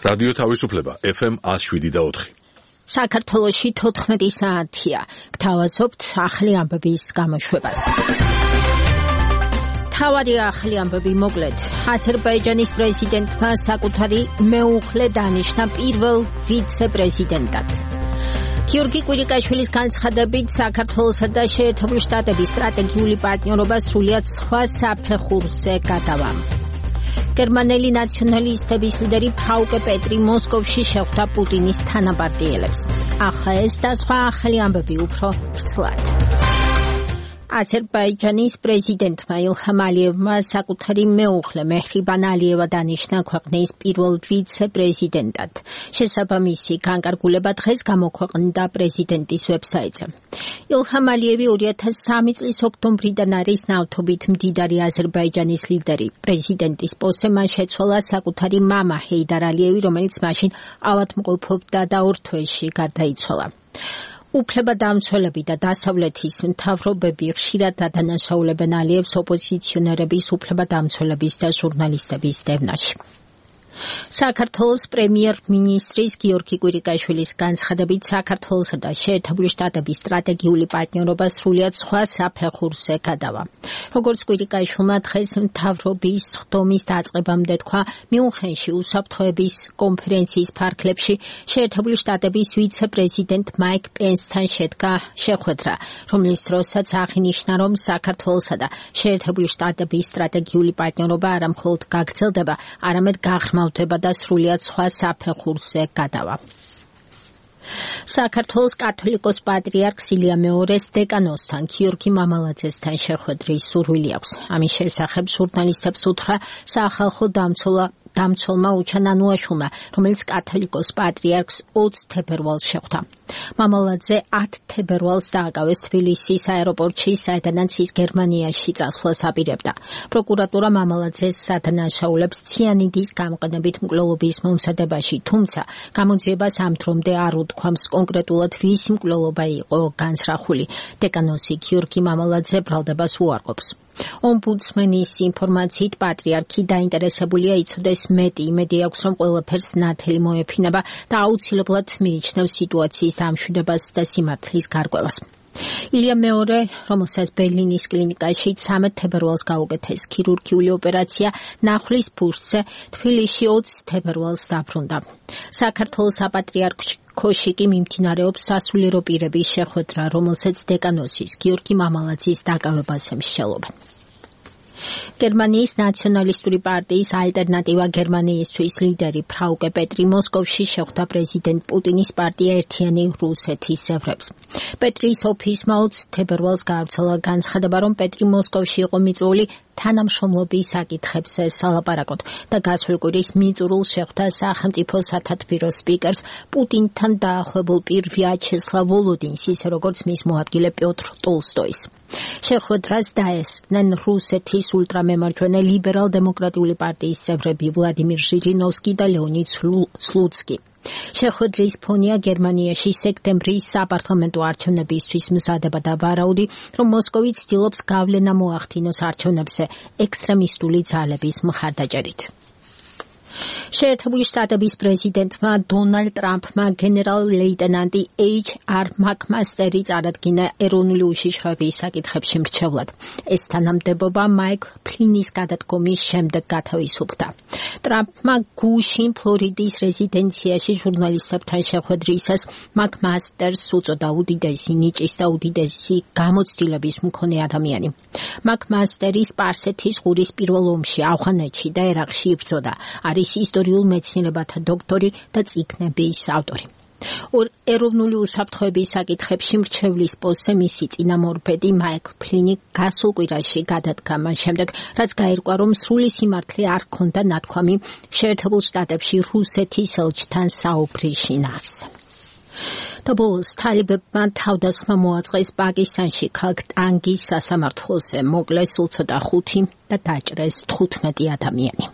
რადიო თავისუფლება FM 107.4. საქართველოში 14 საათია. გთავაზობთ ახალი ამბების გამოშვებას. თავარი ახალი ამბები მოკლედ. აზერბაიჯანის პრეზიდენტმა საკუთარი მეუღლე დანიშნა პირველ ვიცე-პრეზიდენტად. გიორგი კვირიკაშვილის განცხადებით საქართველოსა და შეერთებული შტატების სტრატეგიული პარტნიორობა სრულიად სხვა საფეხურზე გადავა. გერმანელი ნაციონალისტების ლიდერი ფრაუკე პეტრი მოსკოვში შეხვდა პუტინის თანაპარტიელებს. ახლა ეს და სხვა ახალი ამბები უფრო ვრცლად. აზერბაიჯანის პრეზიდენტმა ილჰამ ალიევმა საკუთარი მეუღლე მეჰრიბან ალიევა დანიშნა ქვეყნის პირველ ვიცე-პრეზიდენტად. შესაბამისი განკარგულება დღეს გამოქვეყნდა პრეზიდენტის ვებსაიტზე. ილჰამ ალიევი 2003 წლის ოქტომბრიდან არის ნავთობით მდიდარი აზერბაიჯანის ლიდერი. პრეზიდენტის პოსტზე მან შეცვალა საკუთარი მამა ჰეიდარ ალიევი, რომელიც მაშინ ავადმყოფობდა და 2 თვეში გარდაიცვალა. უფლებადამცველები და დასავლეთის მთავრობები ხშირად ადანაშაულებენ ალიევს ოპოზიციონერების, უფლებადამცველების და ჟურნალისტების დევნაში. საქართველოს პრემიერ-მინისტრის გიორგი კვირიკაშვილის განცხადებით საქართველოსა და შეერთებული შტატების სტრატეგიული პარტნიორობა სრულიად სხვა საფეხურზე გადავა. როგორც კვირიკაშვილმა დღეს მთავრობის ხდომის დაწყებამდე თქვა, მიუნხენში უსაფრთხოების კონფერენციის ფარგლებში შეერთებული შტატების ვიცე-პრეზიდენტ მაიკ პენსთან შედგა შეხვედრა, რომლის დროსაც აღინიშნა, რომ საქართველოსა და შეერთებული შტატების სტრატეგიული პარტნიორობა არა მხოლოდ გაგრძელდება, არამედ გაღრმავდება და სრულიად სხვა საფეხურზე გადავა. საქართველოს კათოლიკოს პატრიარქს ილია მეორეს დეკანოსთან გიორგი მამალაძესთან შეხვედრის სურვილი აქვს. ამის შესახებ ჟურნალისტებს უთხრა სახალხო დამცველმა უჩან ანუაშვილმა, რომელიც კათოლიკოს პატრიარქს 20 თებერვალს შეხვდა. მამალაძე 10 თებერვალს დააკავეს თბილისის აეროპორტში, საიდანაც ის გერმანიაში წასვლას აპირებდა. პროკურატურა მამალაძეს ადანაშაულებს ციანიდის გამოყენებით მკვლელობის მომზადებაში, თუმცა გამოძიებას ამ დრომდე არ უთქვამს კონკრეტულად ვის მკვლელობა იყო განსრახული. დეკანოსი გიორგი მამალაძე ბრალდებას უარყოფს. ომბუდსმენის ინფორმაციით პატრიარქი დაინტერესებულია იცოდეს მეტი, იმედი აქვს, რომ ყველაფერს ნათელი მოეფინება და აუცილებლად მიიჩნევს სიტუაციის დამშვიდებას და სიმართლის გარკვევას. ილია მეორე, რომელსაც ბერლინის კლინიკაში 13 თებერვალს გაუკეთეს ქირურგიული ოპერაცია ნახვის ფურცზე, თბილისში 20 თებერვალს დაბრუნდა. საქართველოს საპატრიარქოში კი მიმდინარეობს სასულიერო პირების შეხვედრა, რომელსაც დეკანოსის გიორგი მამალაძის დაკავებაზე მსჯელობენ. გერმანიის ნაციონალისტური პარტიის ალტერნატივა გერმანიისთვის ლიდერი ფრაუკე პეტრი მოსკოვში შეხვდა პრეზიდენტ პუტინის პარტია ერთიანი რუსეთის წევრებს. პეტრის ოფისმა 20 თებერვალს გაავრცელა განცხადება, რომ პეტრი მოსკოვში იყო მიწვეული თანამშრომლობის საკითხებზე სალაპარაკოდ და გასულ კვირის მიწურულს შეხვდა სახელმწიფო სათათბირო სპიკერს პუტინთან დაახლოებულ პირ ვიაჩესლავ ვოლოდინს, ისე როგორც მის მოადგილე პიოტრ ტოლსტოის. შეხვედრას დაესწრნენ რუსეთის ულტრამემარჯვენე ლიბერალ-დემოკრატიული პარტიის წევრები ვლადიმირ ჟირინოვსკი და ლეონიდ სლუცკი. შეხვედრის ფონია გერმანიაში სექტემბრის საპარლამენტო არჩევნებისთვის მზადება და ვარაუდი, რომ მოსკოვი ცდილობს გავლენა მოახდინოს არჩევნებზე ექსტრემისტული ძალების მხარდაჭერით. შეერთებული შტატების პრეზიდენტმა დონალდ ტრამპმა გენერალ-ლეიტენანტი HR მაკმასტერი წარადგინა ეროვნული უშიშროების საკითხებში მრჩევლად. ეს თანამდებობა მაიკლ ფლინის გადადგომის შემდეგ გათავისუფლდა. ტრამპმა გუშინ ფლორიდის რეზიდენციაში ჟურნალისტებთან შეხვედრისას მაკმასტერს უწოდა უდიდესი ნიჭის და უდიდესი გამოცდილების მქონე ადამიანი. მაკმასტერი სპარსეთის ყურის პირველ ომში, ავღანეთში და ერაყში იბრძოდა. არის ისტორიულ მეცნიერებათა დოქტორი და წიგნების ავტორი. ეროვნული უსაფრთხოების საკითხებში მრჩევლის პოსტზე მისი წინამორბედი მაიკლ ფლინი გასულ კვირაში გადადგა მას შემდეგ, რაც გაირკვა, რომ სრული სიმართლე არ ჰქონდა ნათქვამი შეერთებულ შტატებში რუსეთის ელჩთან საუბრის შინაარსზე. და ბოლოს თალიბებმა თავდასხმა მოაწყეს პაკისტანში ქალაქ ტანგის სასამართლოზე, მოკლეს სულ ცოტა 5 და დაჭრეს 15 ადამიანი.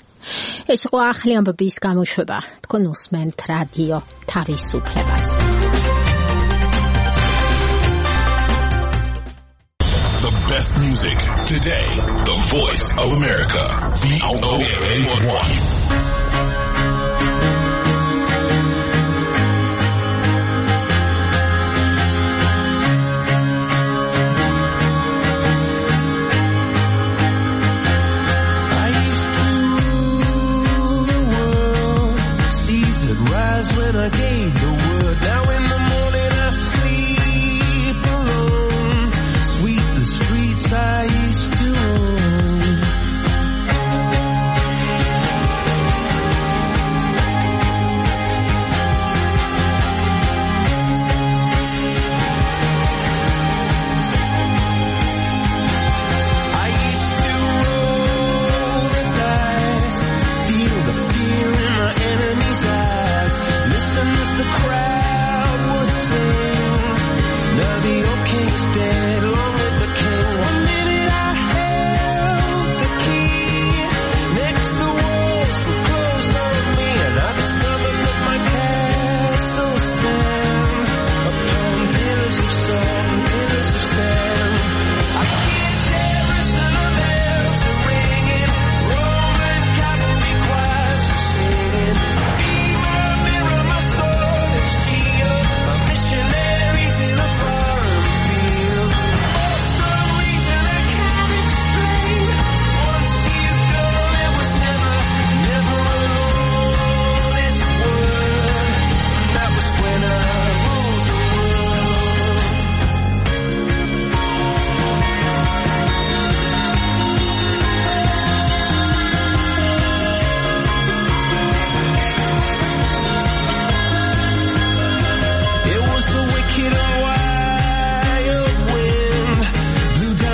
ეს იყო ახალი ამბების გამოშვება. თქვენ უსმენთ რადიო თავისუფლებას. The best music today. The voice of America. VOA1.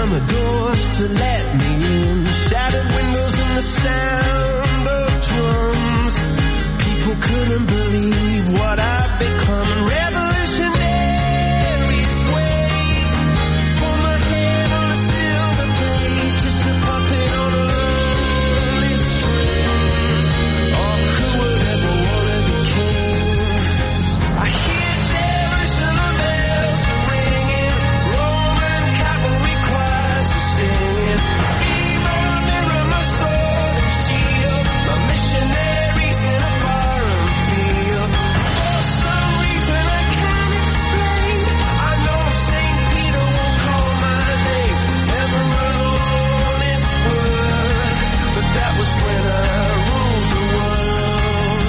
on the doors to let me in. Shattered windows and the sound of drums. People couldn't believe what I'd become. Revolutionary sway. For my head on a silver plate, just a puppet on a lonely string. Oh, who would ever want to be king? I hear Jerusalem bells ringing, Roman cavalry choirs singing. Be my mirror, my sword and shield, my missionaries in a foreign field. For some reason I can't explain, I know St. Peter won't call my name, never alone this word, but that was when I ruled the world.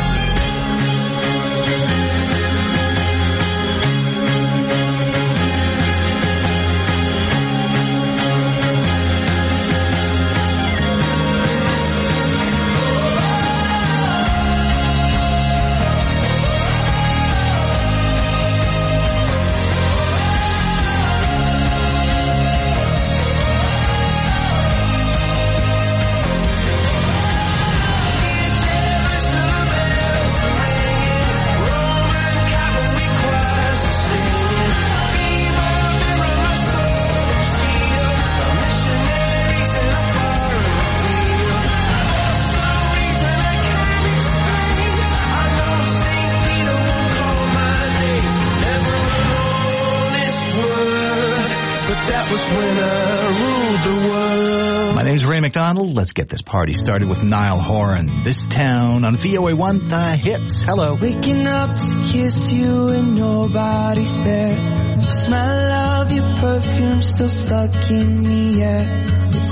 Jerusalem bells ringing, Roman cavalry choirs singing. Be my mirror, my sword and shield, my missionaries in a foreign field. For some reason I can't explain, I know St. Peter won't call my name, never alone this word, but that was when I ruled the world. My name's Ray McDonald. Let's get this party started with Niall Horan. This Town on VOA1 The Hits. Hello. Waking up to kiss you and nobody's there. The smell of your perfume still stuck in the air. It's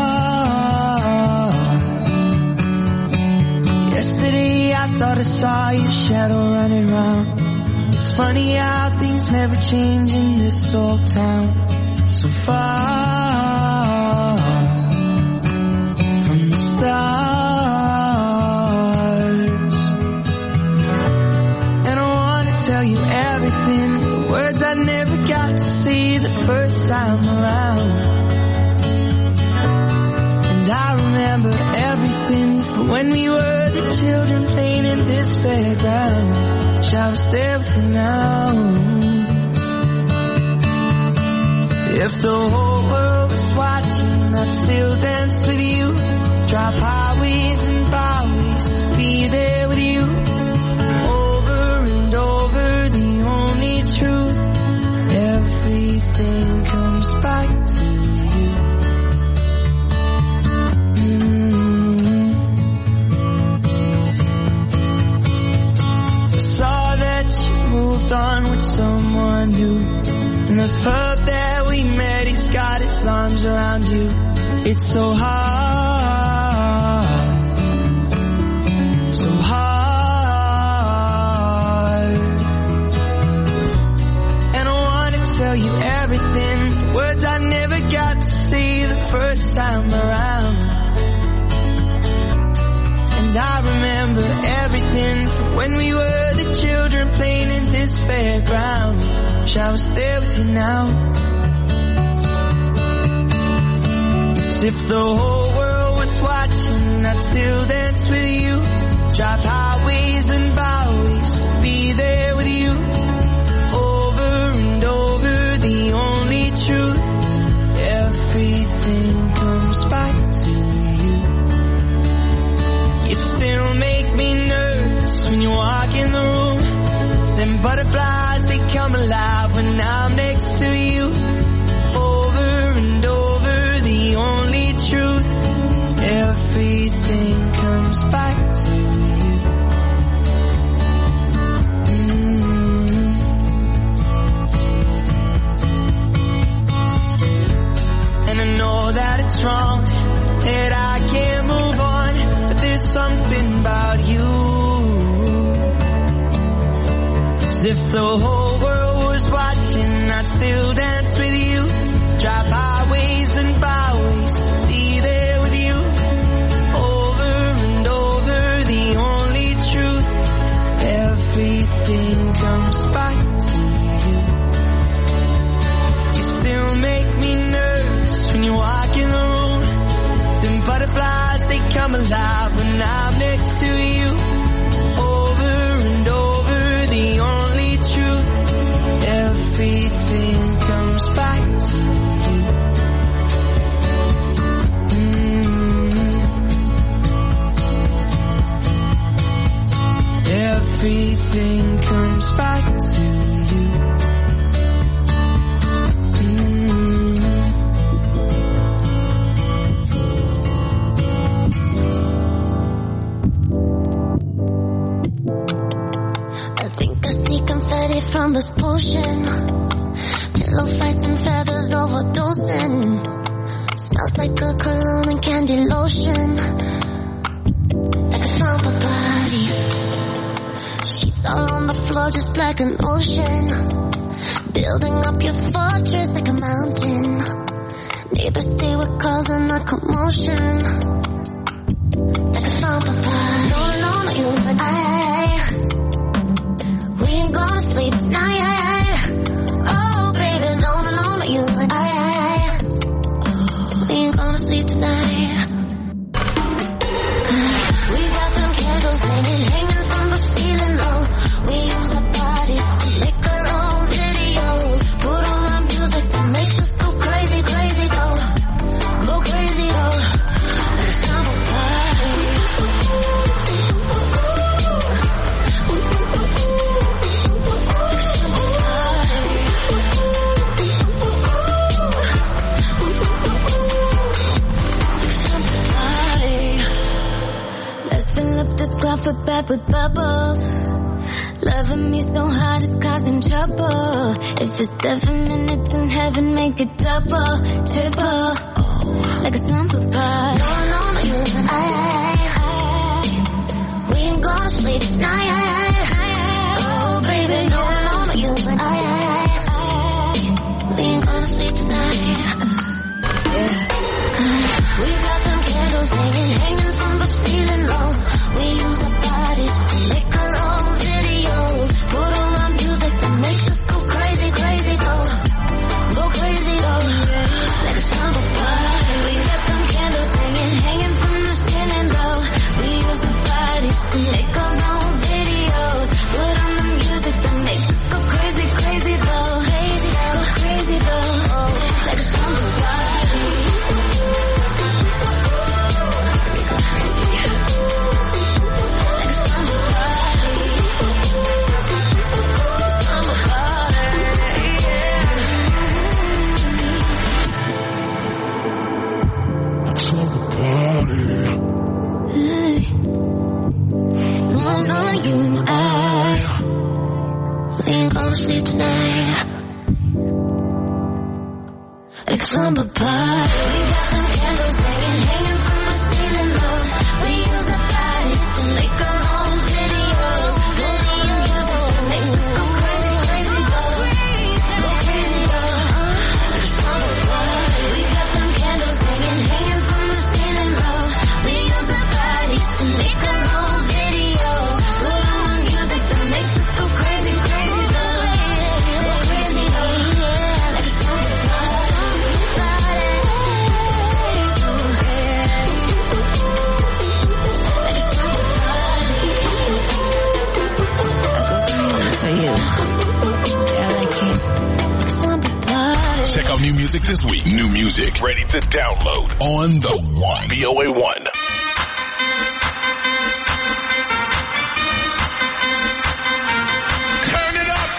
hard. Yesterday I thought I saw your shadow running round. It's funny how things never change in this old town. So far from the stars. And I want to tell you everything, the words I never got to say the first time around. And I remember everything from when we were the children playing in this fairground. Wish I was there with you now. If the whole world was watching, I'd still dance with you. Drive highways and byways, be there with you. Over and over, the only truth. Everything comes back to you. I saw that you moved on with someone new. In the pub that we met, he's got his arms around you. It's so hard, so hard. And I want to tell you everything, the words I never got to say the first time around. And I remember everything from when we were the children playing in this fairground. Wish I was there with you now. As if the whole world was watching, I'd still dance with you. Drive highways and byways, be there with you. Over and over, the only truth. Everything comes back to you. You still make me nervous when you walk in the room. Them butterflies, they come alive when I'm next to you. Over and over, the only truth. Everything comes back to you. And I know that it's wrong, that I can't move on, but there's something about you. As if the whole world was watching, I'd still dance with you. Drive highways and byways, be there with you. Over and over, the only truth. Everything comes back to you. You still make me nervous alive when I'm next to you. Over and over, the only truth. Everything comes back to you. Everything comes back to you. I think I see confetti from this potion. Pillow fights and feathers overdosing. Smells like a cologne and candy lotion. Like a slumber body. Sheets all on the floor just like an ocean. Building up your fortress like a mountain. Neighbors say we're causing a commotion. Like a slumber body. No, no, no, you and I. We ain't gonna sleep tonight. Oh, baby, no, no, no, no, you and I. We ain't gonna sleep tonight. We got some candles hanging from the ceiling, oh. We use our bodies to make our own videos. Put on our music that makes us go crazy, crazy, go. Go crazy, go. Like a summer party. Let's fill up this coffee bag with bubbles. Loving me so hard it's causing trouble. If it's 7 minutes in heaven, make it double, triple. Like a slumber party. No, no, no, you and I. We ain't gonna sleep tonight. Oh, baby, no, no, no, you and I. We ain't gonna sleep tonight. We got some candles hanging from the ceiling, oh. We use our bodies to make our own videos. Put on our music that makes us go crazy, crazy, go. Go crazy, go. Like a summer party. We got some candles hanging from the ceiling, oh. We use our bodies to make our own videos. Put on the music that makes us go crazy, crazy, go. Crazy, go, crazy, go. Like a summer party. No, no, you and I. We ain't gonna sleep tonight. Like a slumber party. We got some candles hanging from the ceiling, oh. We use our bodies to make our own videos. Put on the music that makes us go crazy, crazy, go. Go crazy, go. Like a slumber party. We got some candles hanging from the ceiling, oh. We use our bodies to make our own videos. Put on the music that makes us go crazy, crazy, go. Go crazy, go. Like a slumber party. Check out new music this week. New music ready to download on the One. VOA1. Turn it up.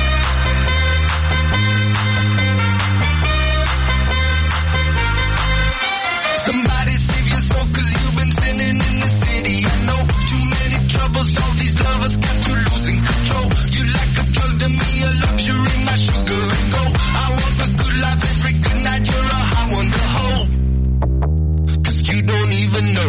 Somebody save your soul, 'cause you've been sinning in the city. I know too many troubles, all these lovers got you losing control. You like a drug to me, a luxury, my sugar and gold. I want the good life every good night, you're a high one to hold. 'Cause you don't even know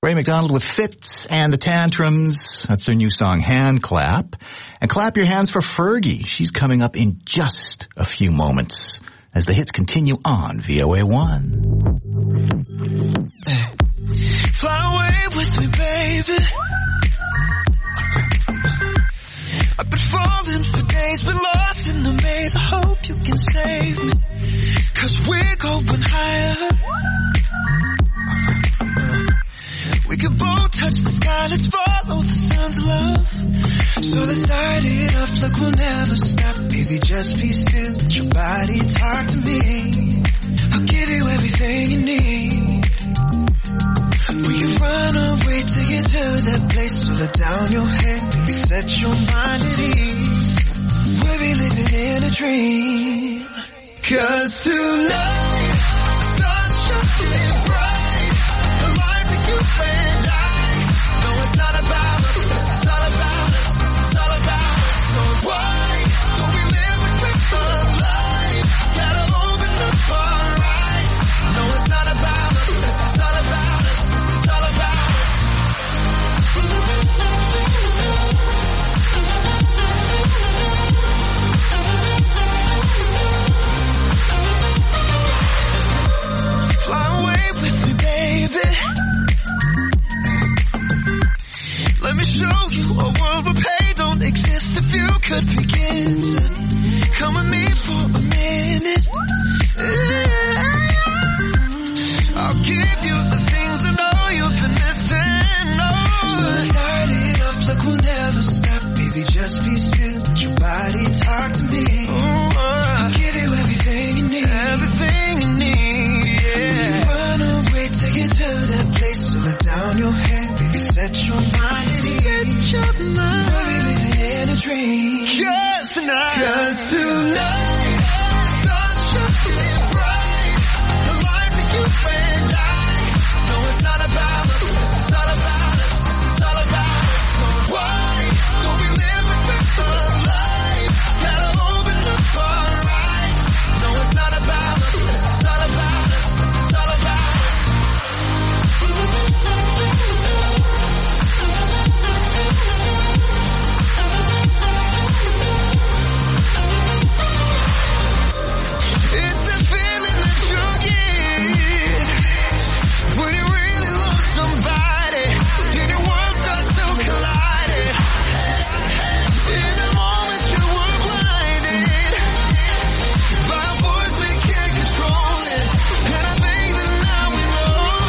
Ray McDonald with Fitz and the Tantrums. That's their new song, Hand Clap. And clap your hands for Fergie. She's coming up in just a few moments as the hits continue on VOA1. Fly away with me, baby. I've been falling for days, been lost in the maze. I hope you can save me, 'cause we're going higher. We can both touch the sky, let's follow the sun's love. So let's start it up like we'll never stop. Baby, just be still, let your body talk to me. I'll give you everything you need. We can run away till you to that place. So let down your head, baby, set your mind at ease. We'll be living in a dream. 'Cause tonight, stars shining bright. The light that you and I. No, it's not about us, it's all about us, it's all about us. So why don't we live with the light? Gotta open up our eyes. No, it's not about us, it's all about us, it's all about us. Fly away with me, baby. Let me show you a world where pain don't exist. If you could begin to come with me for a minute, I'll give you the things I know you've been missing. Oh, so start it up like we'll never stop. Baby, just be still, let your body talk to me. I'll give you everything you need. Everything you need, yeah. Run away till you to that place. So let down your head, baby, set your mind at ease. Set your mind. We'll be living in a dream. 'Cause tonight, stars shining bright. The light that you and I. No, it's not about us, it's all about us, it's all about us. So why don't we live with the light? Gotta open up our eyes. No, it's not about us, it's all about us, it's all about us. It's the feeling that you get when you really love somebody, and your world starts to collide. In the moment you were blinded by a voice we can't control it, and I think that now we know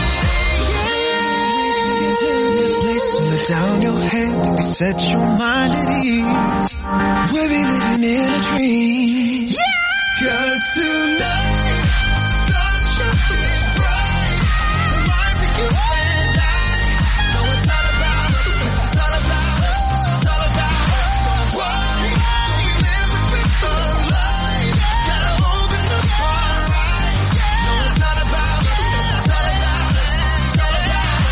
it. So let down your head, baby, set your mind at ease. We'll be living in a dream. Yeah! 'Cause tonight, stars shining bright. The light that you and I. No, it's not about us, it's all about us, it's all about us. So why don't we live with the light? Gotta open up our eyes. No, it's not about us, it's all about us, it's all about us.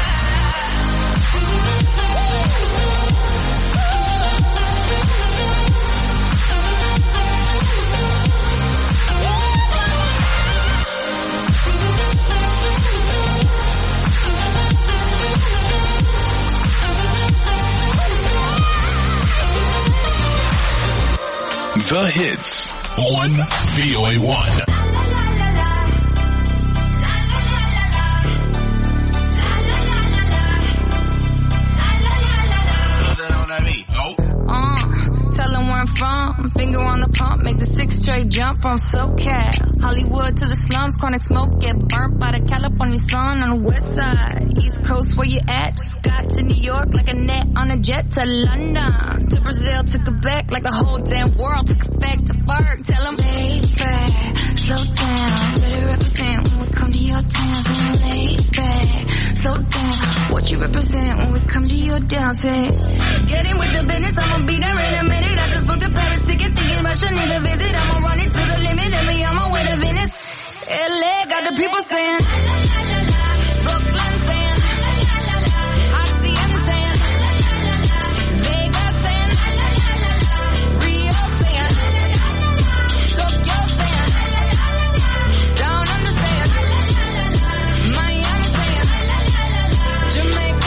The hits on VOA1. Tell them where I'm from. Finger on the pump, make the 6 straight jump from SoCal. Hollywood to the slums, chronic smoke, get burnt by the California sun on the west side. East Coast, where you at? Just got to New York like a net on a jet to London. To Brazil, to Quebec, like the whole damn world took effect to Ferg. Tell them, lay back, slow down. Better represent when we come to your town. So lay back, slow down. What you represent when we come to your town? Say, get in with the business, I'ma be there in a minute. I just booked a Paris ticket, thinking Russia need a visit. I'ma run it to the limit, and me on my way to Venice. LA got the people saying, Brooklyn saying, Hacienda saying, Vegas saying, Rio saying, Tokyo saying, down under saying, Miami saying, Jamaica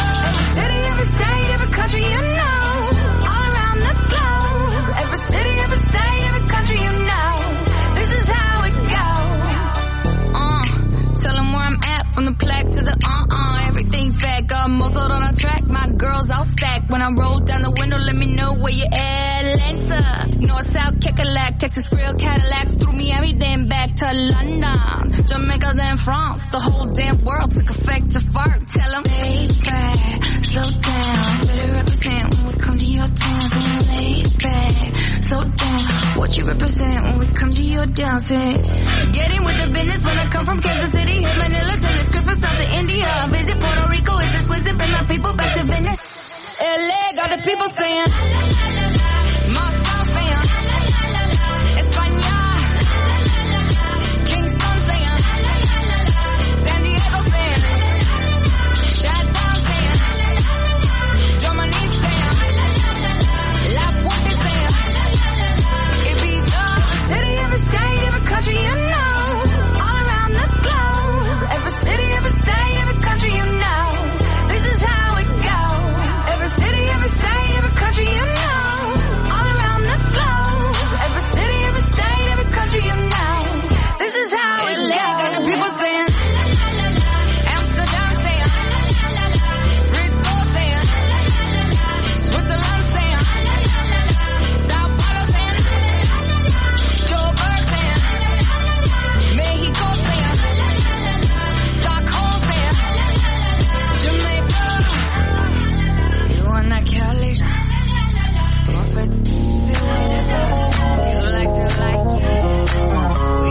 From the plaque to the everything fat. Got muzzled on a track, my girls all stacked. When I roll down the window, let me know where you at. Atlanta, North, South, Kekalak, Texas Grill, Cadillacs. Through Miami, then back to London. Jamaica, then France. The whole damn world took effect to fart. Tell them, lay back, slow down. Better represent when we come to your town. Then lay back, slow down. What you represent when we come to your dancing? Get in with the business when I come from Kansas City. Hit Manila till it's Christmas out to India. Visit Puerto Rico, it's exquisite. Bring my people back to Venice. LA got the people saying, Moscow saying, España, Kingston saying, San Diego saying, Chi-Town saying, Germany saying, La Puente saying, Ibiza, every city, every state, every country you know, all around the globe, every city, every state, every country you know, this is how it goes. Every city, every state, every country you know, all around the globe, every city, every state, every country you know, this is how it goes. Got the people saying, Amsterdam saying, Frisco saying, Switzerland saying, Sao Paulo saying, Joburg saying, Mexico saying, Stockholm saying, Jamaica. You want that Cali? Prophet, you like to like it. We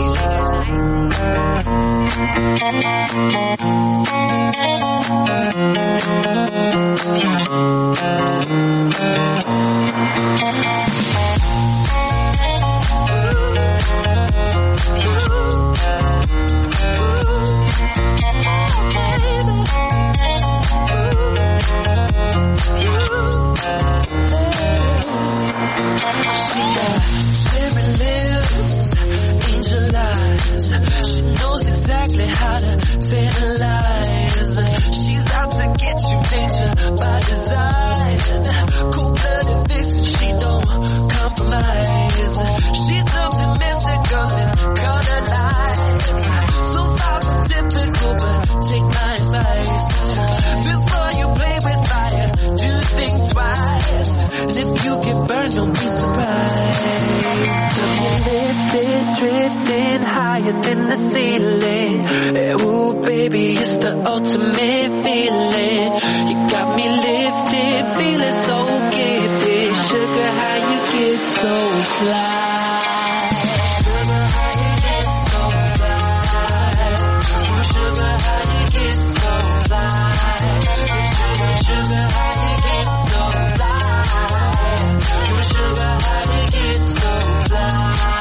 Cherry lips, angel eyes. She knows exactly how to tantalize. She's out to get you, danger by design. Cold-blooded vixen, she don't compromise. She's something mystical and color-light. So far from typical, but take my advice. Before you play with fire, do think twice. And if you get burned, don't be surprised. Lifted, drifting higher than the ceiling. Ooh, baby, it's the ultimate feeling. You got me lifted, feeling so gifted. Sugar, how you get so fly? Sugar, how you get so fly? Sugar, how you get so fly? Sugar, how you get so fly? Sugar, how you get so fly?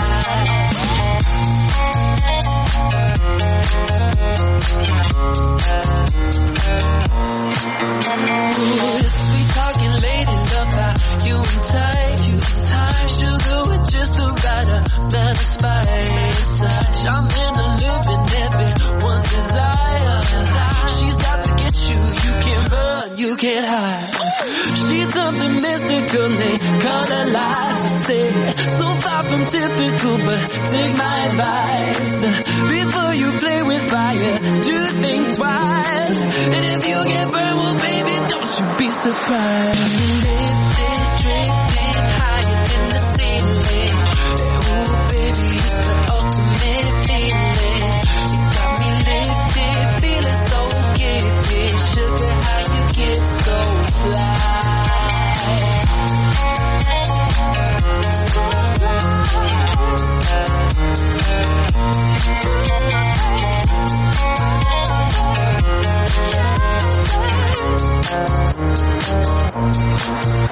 Sweet talking lady, love how you in time. Sugar with just the right amount of spice. I'm in the loop and everyone's desire. She's out to get you, you can't run, you can't hide. She's something mystical and color-lies. I say, so far from typical, but take my advice. Before you play with fire, do think twice. And if you get burned, well, baby, don't you be surprised. Lifted, drifting higher than the ceiling. Ooh, baby, it's the ultimate feeling. You got me lifted, feeling so gifted. Sugar, how you get so fly? So fly.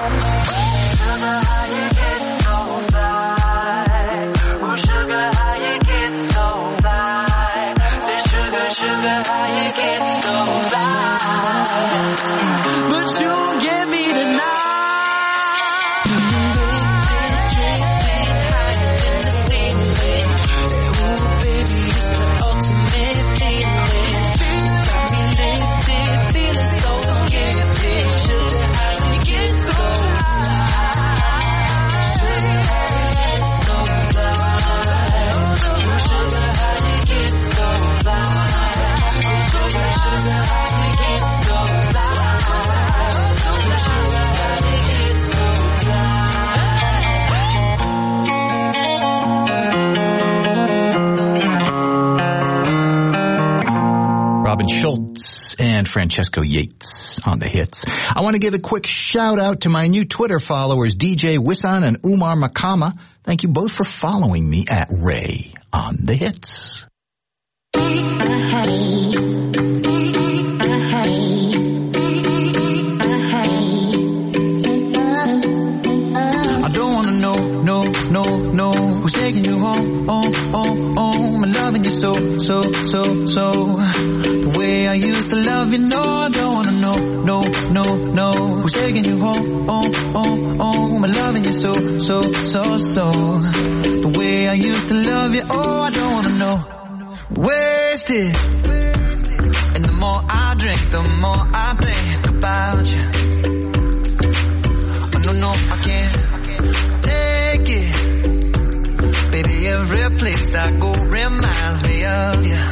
Robin Schultz and Francesco Yates on the hits. I want to give a quick shout out to my new Twitter followers, DJ Wissan and Umar Makama. Thank you both for following me at Ray on the hits. Who's taking you home, I'm loving you so. The way I used to love you, no, I don't wanna know, no. Who's taking you home, I'm loving you so. The way I used to love you, oh, I don't wanna know. Wasted. And the more I drink, the more I think about you. Oh, no, I can't take it. Baby, every place I go reminds me of you.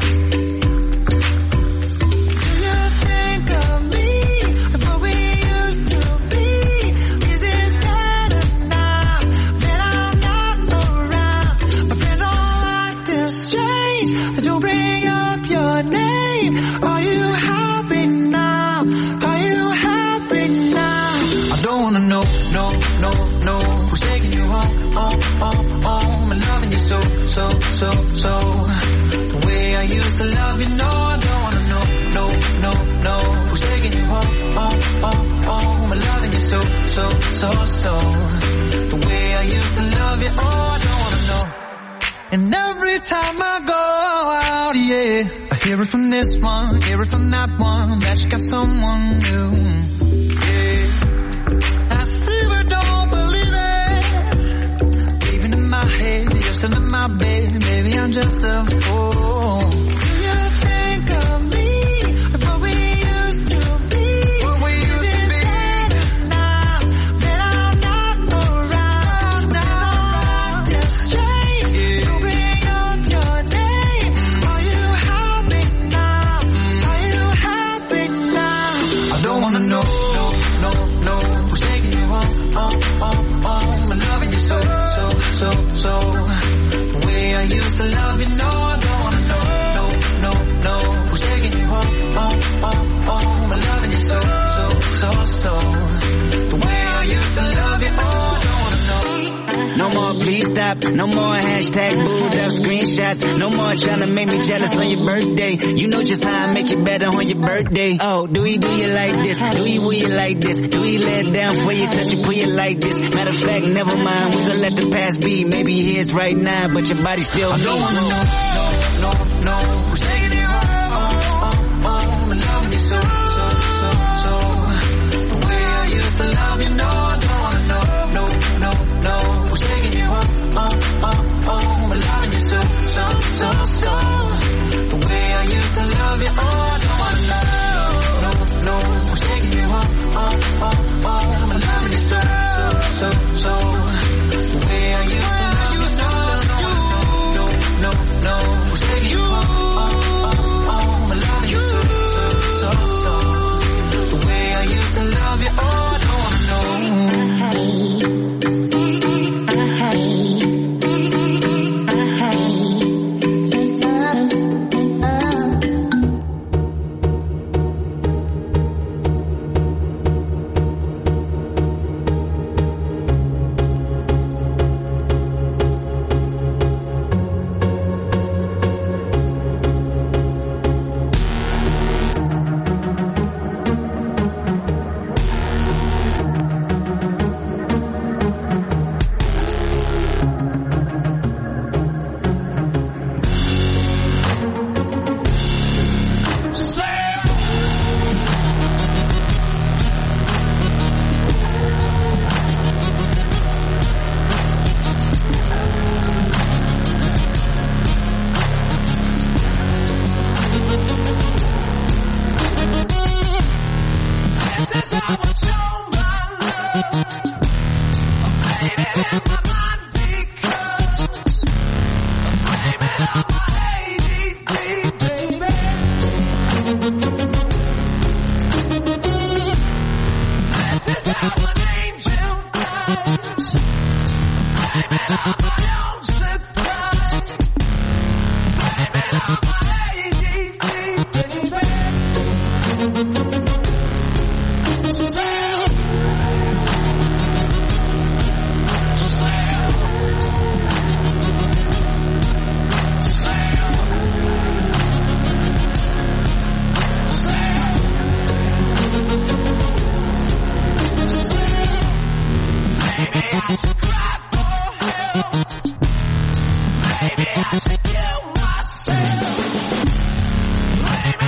Do you think of me, of what we used to be? Is it better now that I'm not around? My friends all acting strange. They don't bring up your name. Are you happy now? Are you happy now? I don't wanna know, no. Who's taking you home, I'm loving you so. The way I used to love you, no, I don't wanna know, no. Who's taking you home, I'm loving you so. The way I used to love you, oh, I don't wanna know. And every time I go out, yeah, I hear it from this one, hear it from that one, that you got someone new, yeah. I see but don't believe it. Even in my head, you're still in my bed. Maybe I'm just a fool. Do you think of me, of what we used to be? Is it better now that I'm not around? Now I'm acting strange. Don't bring up your name. Are you happy now? Are you happy now? I don't wanna know, no. Who's taking you home, I'm loving you so. The way I used to love you, no, I don't wanna know, no. Who's taking you home, I'm loving you so. The way I used to love you, oh, I don't wanna know. No more please stop, no more hashtag booed up screenshots, no more trying to make me jealous on your birthday. You know just how I make it better on your birthday. Oh, do he do you like this? Do he will you like this? Do he let it down for you, touch you, pull you like this? Matter of fact, never mind, we gonna let the past be. Maybe he is right now, but your body still I don't wanna know, no. Who's taking you home, I'm loving you so. The way I used to love you, no, I don't wanna know, no. Who's taking you home, I'm loving you so. The way I used to love you, oh, I don't wanna know, no. Who's taking you home, I'm loving you so. The way I used to love you, no, I don't wanna know, no. Who's taking you home, I'm loving you so. The way I used to love you, oh, I don't wanna know.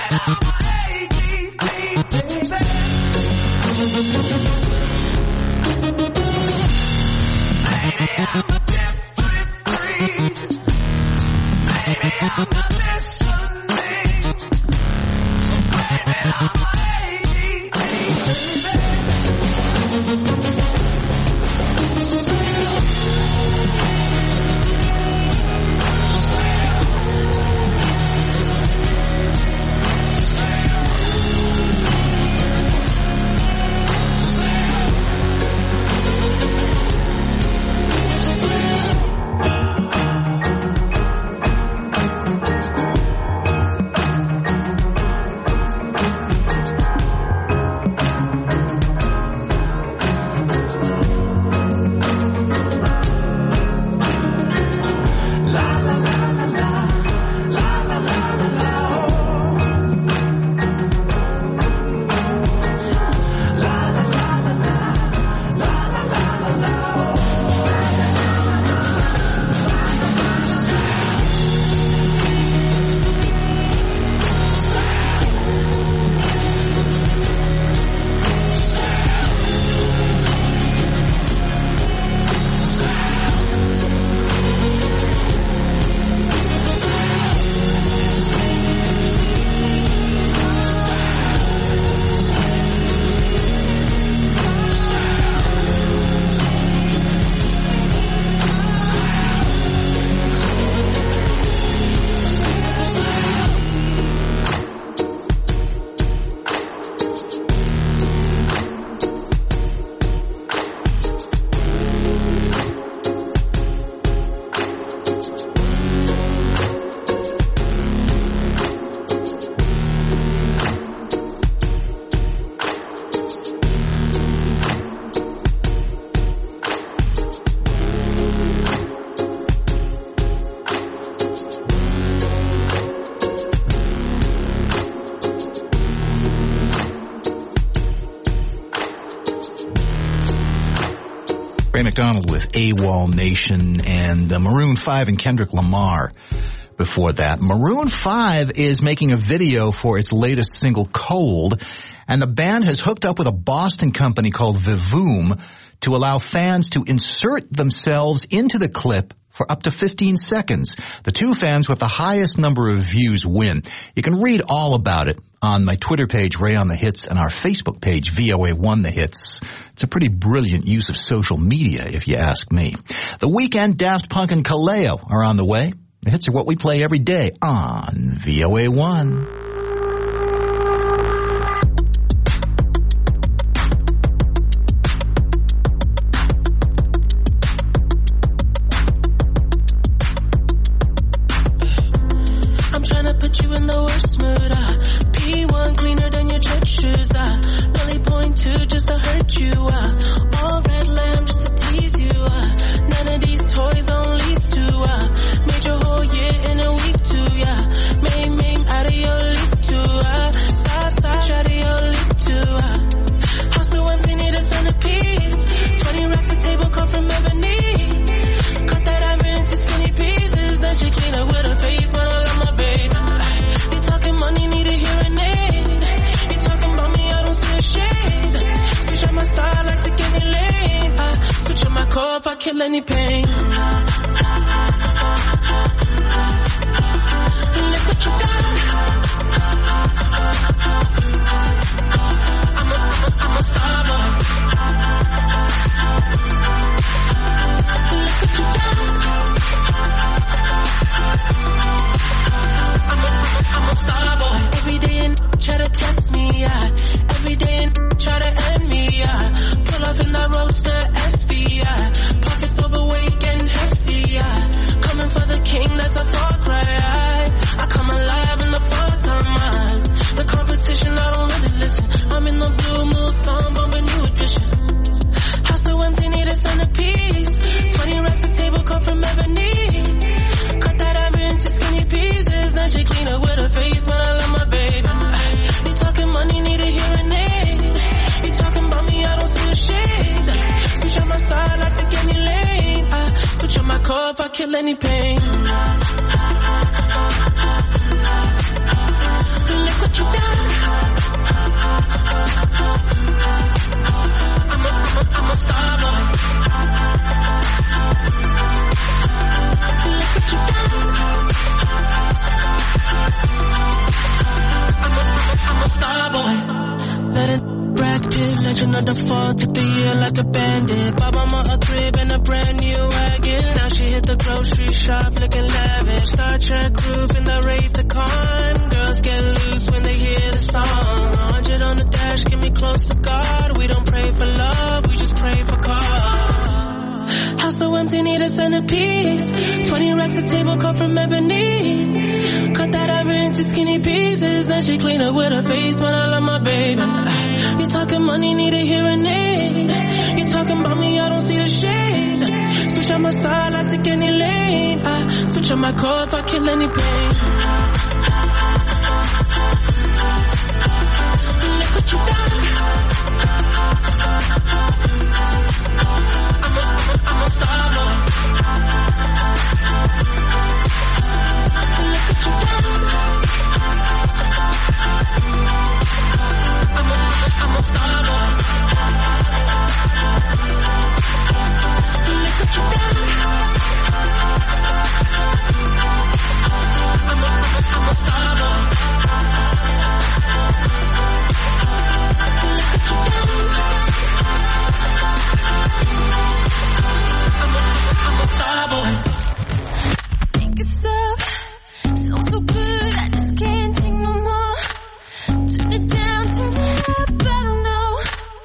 Ray McDonald with AWOL Nation and Maroon 5 and Kendrick Lamar before that. Maroon 5 is making a video for its latest single, Cold, and the band has hooked up with a Boston company called Vivoom to allow fans to insert themselves into the clip for up to 15 seconds. The two fans with the highest number of views win. You can read all about it on my Twitter page, Ray on the Hits, and our Facebook page, VOA1 The Hits. It's a pretty brilliant use of social media, if you ask me. The Weeknd, Daft Punk, and Kaleo are on the way. The hits are what we play every day on VOA1. Put you in the worst mood, P1 cleaner than your church shoes, really point to just to hurt you, all red lamb just to tease you, none of these toys on lease to, made your whole year in a week too, main out of your league too, side out of your league too, house so empty need a centerpiece, 20 racks a table come from ebony, cut that ivory into skinny pieces, then she clean up with her face, but I love my baby. Money need a hearing aid. You talking about me, I don't see a shade. Switch on my side, I take any lane. Switch on my core if I kill any pain. Look what you done. I'm a star boy. Look what you done. I'm a star boy. Every day and try to test me, every day and try to end me, pull up in that roadster SV, pockets overweight and hefty, coming for the king, that's a far cry. I come alive in the part-time, the competition, I don't really listen. I'm in the blue mood, song bumping new edition. House so empty, need a centerpiece. 20 racks a table come from ebony. Cut that ivory into skinny pieces, then she clean up with her face, but I love my baby. You talking money, need a hearing aid. You talking about me, I don't see a shade. Switch on my side, I take any lane. Switch on my core if I kill any pain. Look what you another fall, took the year like a bandit. Bought mama a crib and a brand new wagon. Now she hit the grocery shop looking lavish. Star Trek roof in the Wraith the Con. Girls get loose when they hear the song. 100 on the dash, get me close to God. We don't pray for love, we just pray for cause. House so empty, need a centerpiece. 20 racks of table cut from ebony. Cut that ever into skinny pieces. Then she clean up with her face, but I love my baby. You talking money, need a hearing aid. You talking about me, I don't see the shade. Switch on my side, I take any lane. I switch on my core if I kill any pain. Look what you done. I'm a star boy. Look what you done. I'm a star boy. Look what you done. I'm a star boy. Look what you done. I'm a star boy. Make it stop. Sounds so good, I just can't take no more. Turn it down, turn it up. I don't know.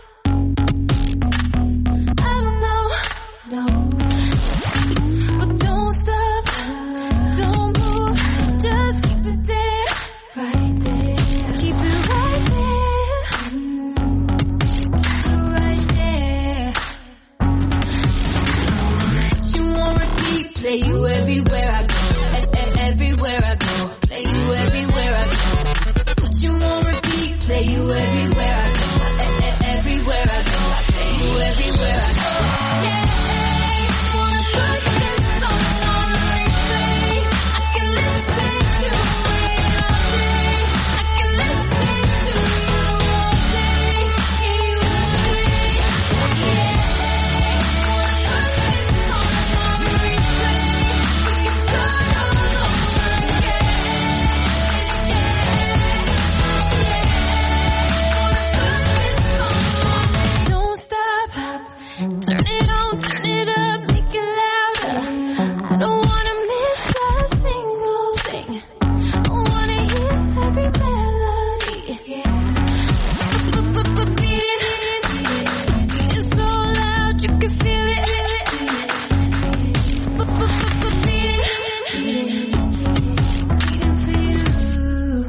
No. But don't stop, don't move. Just keep it there, right there. Keep it right there, You want repeat, play you everywhere I go. Everywhere I go, play you everywhere I go. Put you on repeat, play you everywhere I go. Everywhere I go, play you everywhere I go. Yeah, wanna put this song on replay. I can listen to it all day. I can listen to you all day. You day. Yeah, wanna put this song on replay. We can start all over again. Don't stop, turn it on, turn it up, make it louder. I don't wanna miss a single thing. I wanna hear every melody. Beat it so loud you can feel it. Beating for you.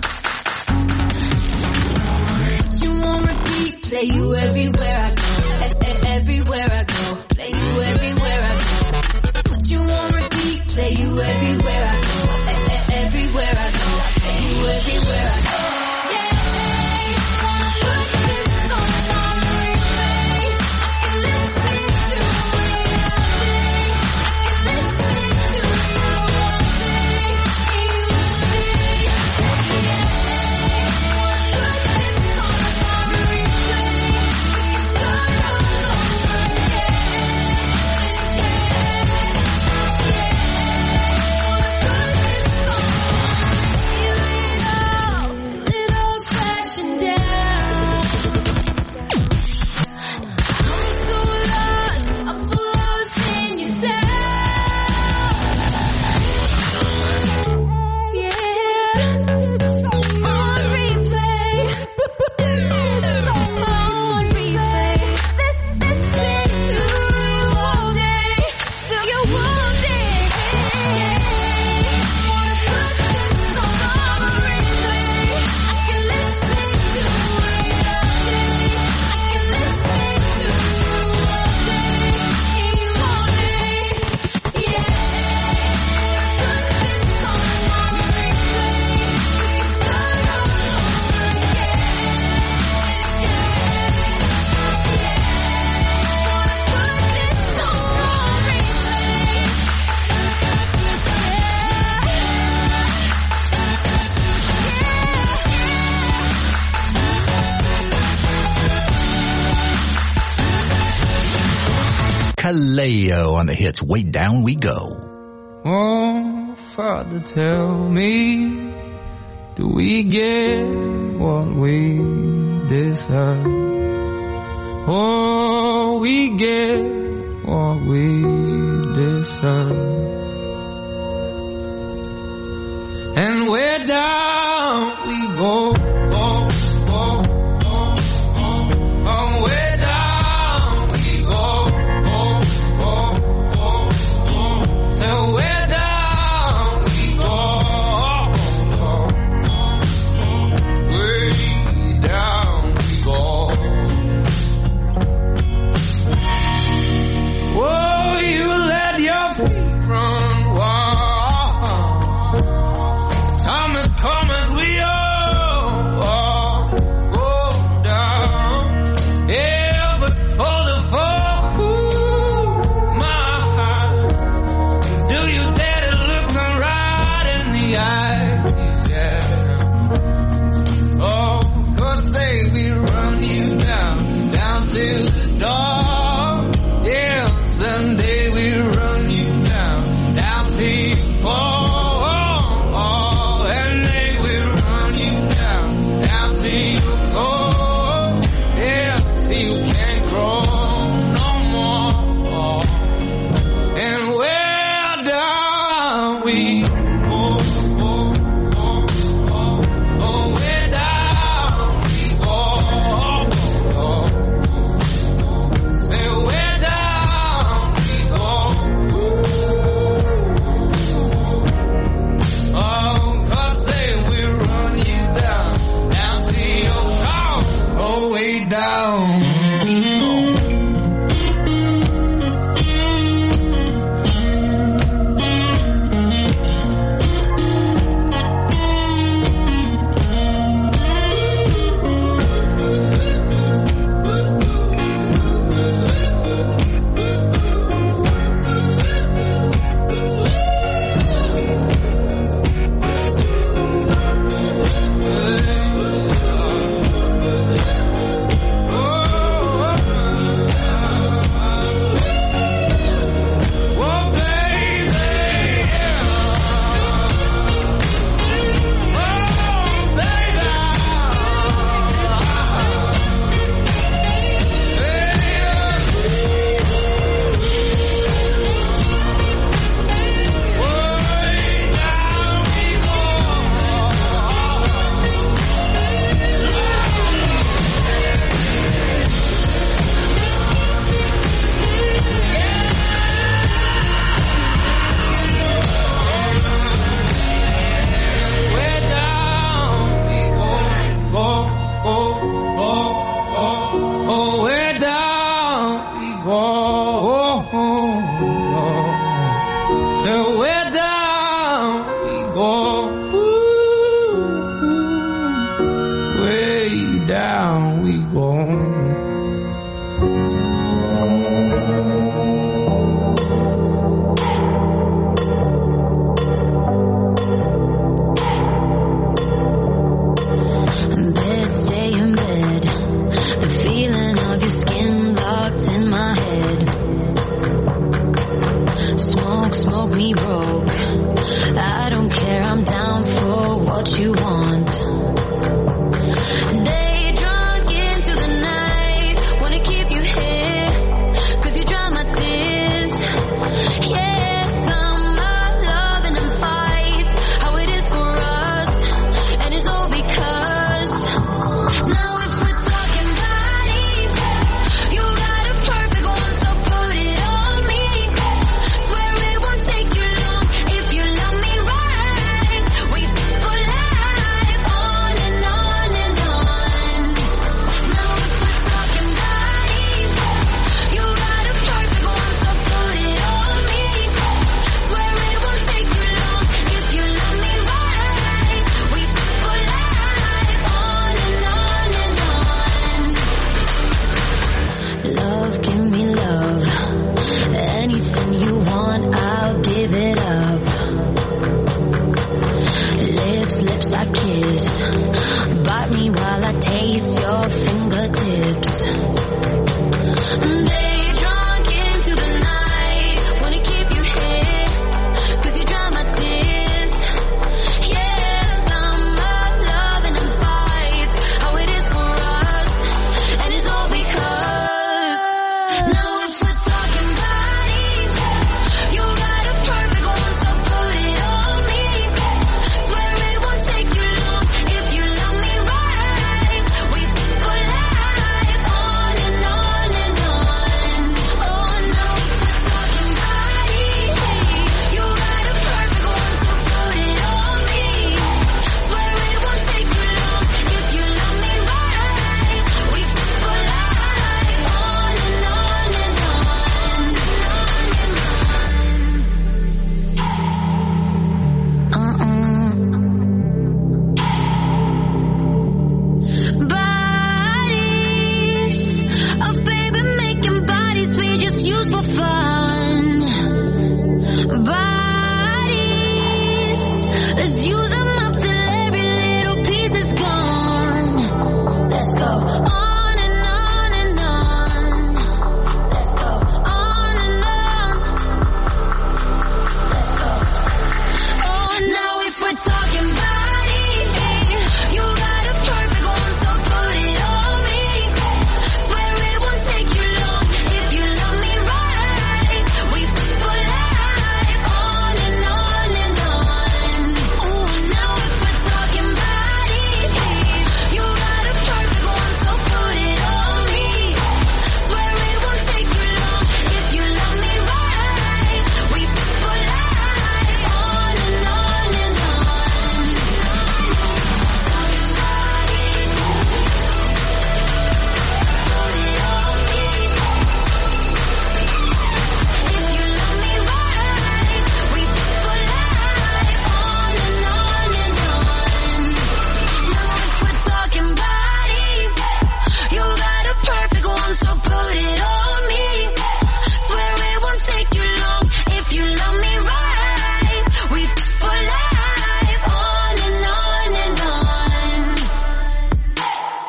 You won't repeat, play you everywhere I go. Everywhere I go, play you everywhere I go. Put you on repeat, play you everywhere I go. Everywhere I go, play you everywhere I go. Yeah, wanna put this song on replay. I can listen to it all day. I can listen to you all day. You day. Yeah, wanna put this song on replay. We can start all over again. Kaleo on the hits. Way down we go. Oh, Father, tell me, do we get what we deserve? Oh, we get what we deserve. And where down we go, oh, oh, oh, oh, oh, where down we go, oh, oh, oh, oh, so where down we go, oh, oh, oh, way down we go. Oh, you let your feet run wild. Time has come as we all go down. Yeah, but for the folk who my heart, do you dare to look them right in the eyes? Yeah. Oh, 'cause they will run you down to the door. Yeah, someday we'll run you down till you fall. And they will run you down till you go. Yeah, till you can't grow no more. And where down we go, oh, oh, oh, oh, where down we go, oh, oh. Say where down we go, oh, 'cause they will run you down to your top, oh, way down we go.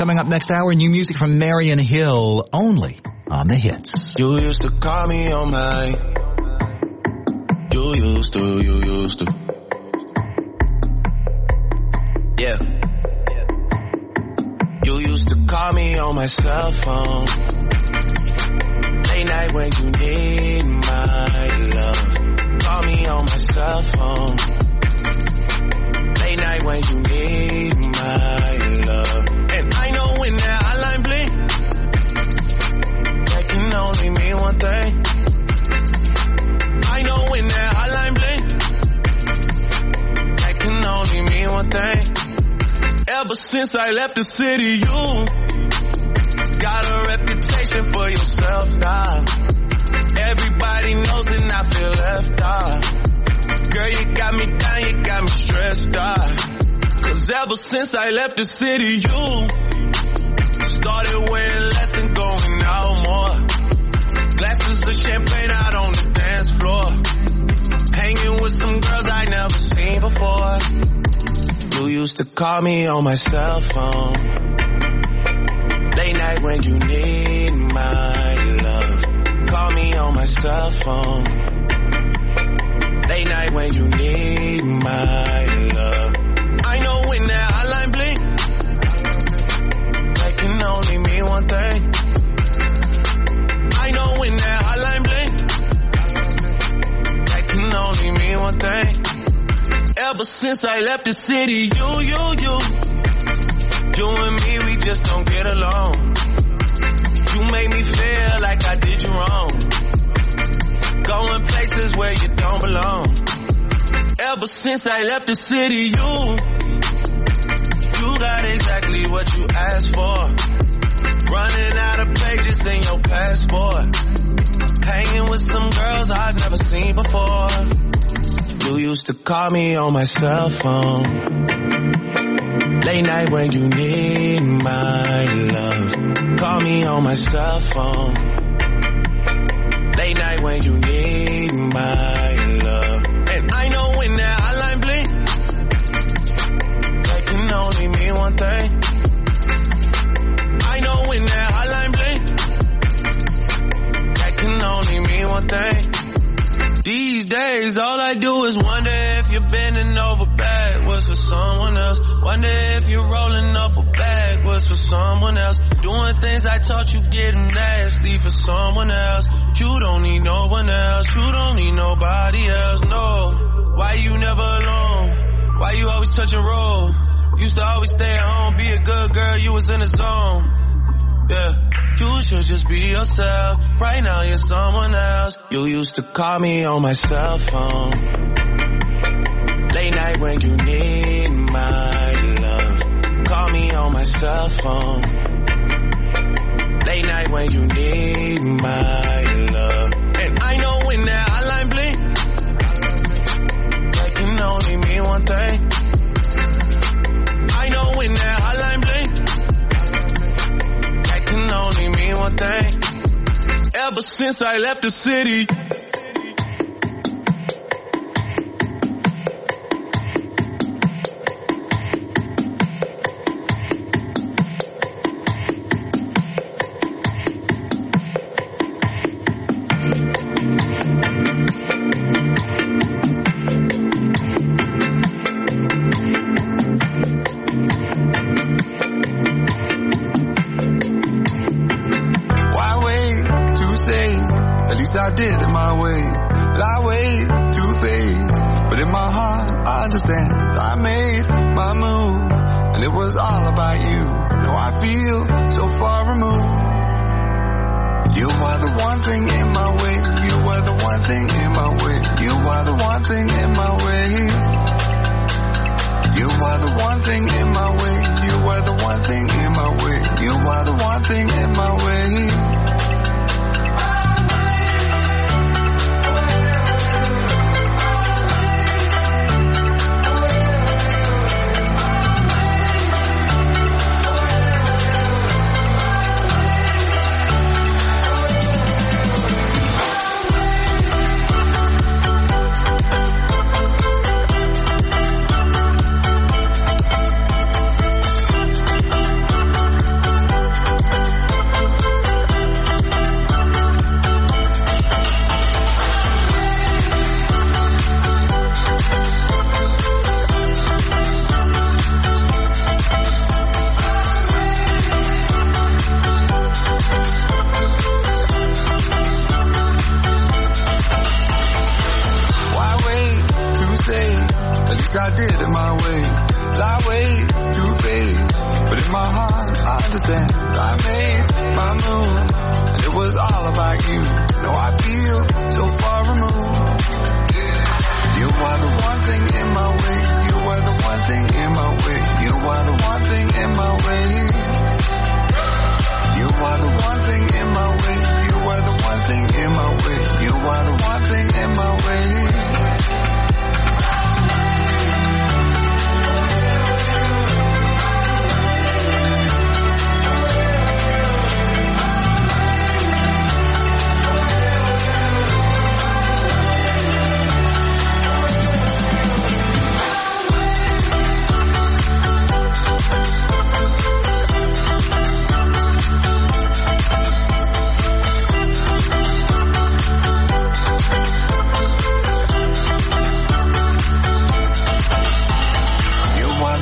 Coming up next hour, new music from Marion Hill, only on the hits. You used to call me on my. You used to. Yeah. You used to call me on my cell phone. Late night when you need my love. Call me on my cell phone. Late night when you need my love. And I know when that hotline blink, that can only mean one thing. I know when that hotline blink, that can only mean one thing. Ever since I left the city, you got a reputation for yourself now. Everybody knows and I feel left out. Girl, you got me down, you got me stressed out. Cause ever since I left the city, you started wearing less and going out more. Glasses of champagne out on the dance floor. Hanging with some girls I never seen before. You used to call me on my cell phone. Late night when you need my love. Call me on my cell phone. Late night when you need my love. I know when that hotline blink, that can only mean one thing. I know when that hotline blink, that can only mean one thing. Ever since I left the city, you and me, we just don't get along. You make me feel like I did you wrong. Going places where you don't belong. Ever since I left the city, you got exactly what you asked for. Running out of pages in your passport. Hanging with some girls I've never seen before. You used to call me on my cell phone. Late night when you need my love. Call me on my cell phone. Late night when you need my love. And I know when that hotline blink, that can only mean one thing. I know when that hotline blink, that can only mean one thing. These days, all I do is wonder if you're bending over backwards for someone else. Wonder if you're rolling up a backwards for someone else. Doing things I taught you getting nasty for someone else. You don't need no one else. You don't need nobody else, no. Why you never alone? Why you always touch and roll? Used to always stay at home, be a good girl, you was in the zone. Yeah. You should just be yourself. Right now you're someone else. You used to call me on my cell phone. Late night when you need my love. Call me on my cell phone. Late night when you need my love. And I know when that hotline blink, that can only mean one thing. I know when that hotline blink, that can only mean one thing. Ever since I left the city. I did it my way, but I way too faced. But in my heart, I understand. I made my move, and it was all about you. Now I feel so far removed. You are the one thing in my way. You are the one thing in my way. You are the one thing in my way. You are the one thing in my way. You are the one thing in my way. You are the one thing in my way.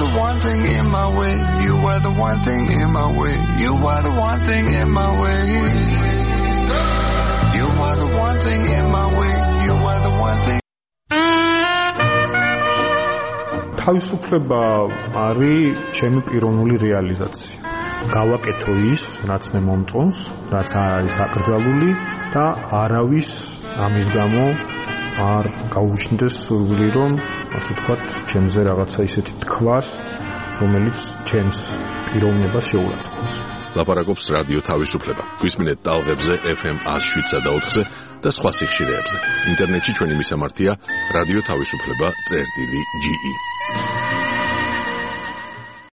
the one thing in my way. You were the one thing in my way. You were the one thing in my way. You were the one thing in my way. You were the one thing. თავისუფლება არის ჩემი პიროვნული რეალიზაცია. გავაკეთო ის, რაც მე მომწონს, რაც არ არის აკრძალული და არავის ამის გამო არ გაუჩნდეს სურვილი, რომ ასე ვთქვათ, ჩემზე რაღაცა ისეთი თქვას, რომელიც ჩემს პიროვნებას შეურაცხყოფს. ლაპარაკობს რადიო თავისუფლება. გვისმინეთ ტალღებზე FM 107.4-ზე და სხვა სიხშირეებზე. ინტერნეტში ჩვენი მისამართია რადიო თავისუფლება.ge